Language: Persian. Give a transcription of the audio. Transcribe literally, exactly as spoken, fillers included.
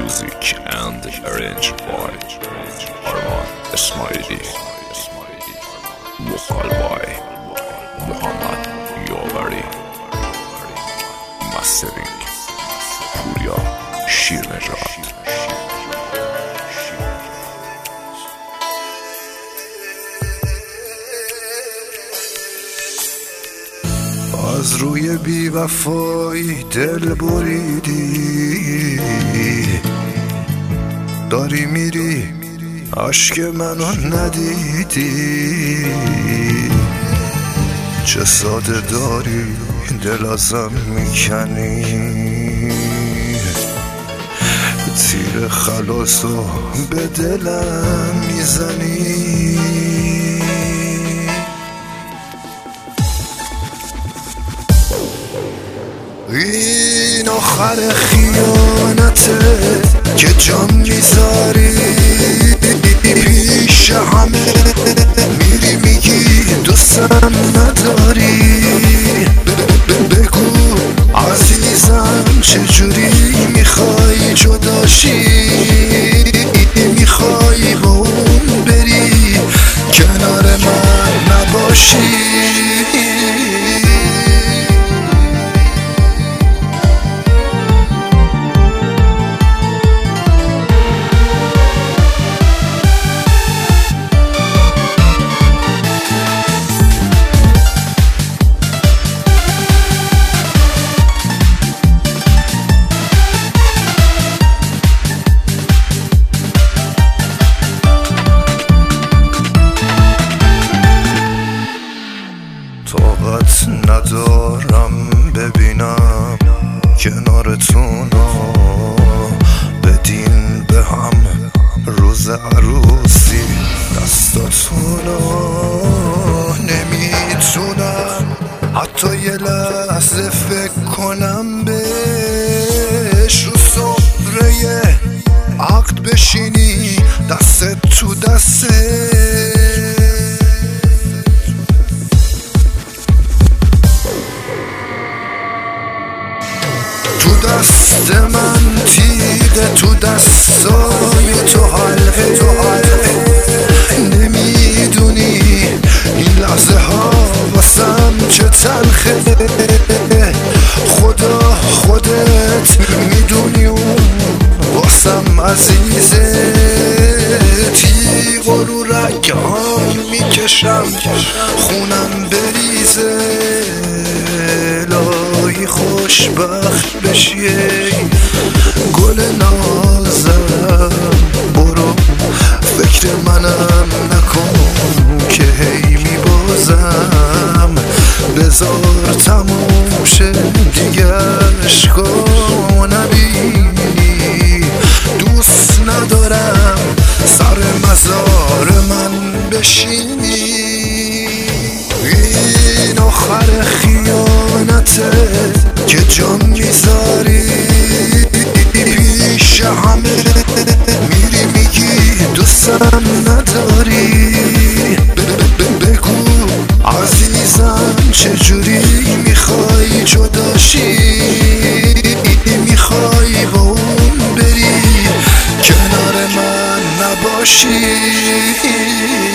Music and arranged by Arman Esmaili. Vocal by Muhammad Yavari. Mastering Purya Shirnejad. از روی بی وفایی دل بریدی، داری میری عشق منو ندیدی. چه ساده داری دل ازم میکنی، تیر خلاصو به دلم میزنی. این آخر خیانته که جان میذاری پیش همه، میری میگی دوستم نداری. بگو عزیزم چجوری میخوای جداشی، میخوای با اون بری کنار من نباشی. طاقت ندارم ببینم کنارتونو، بدین به هم روز عروسی دستاتونو. نمیتونم حتی یه لحظه فکر کنم بهش، رو صفره عقد بشینی دست تو دسته. تو دست من تیغه، تو دستای تو حلقه، تو حلقه. نمیدونی این لحظه ها واسم چه تلخه. خدا خودت میدونی اون واسم عزیزه. تیغ رو رگ ها میکشم خونم بریزه. الهی خوشبخت بشی گل نازم، برو فکر منم نکن که هی میبازم. بذار تموم شه دیگه عشقا نبینی. دوست ندارم سر مزار من بشینی. این آخر خیانته که جان میذاری پیش همه، میری میگی دوستم نداری. بگو عزیزم چجوری میخوای جداشی، میخوای با اون بری کنار من نباشی.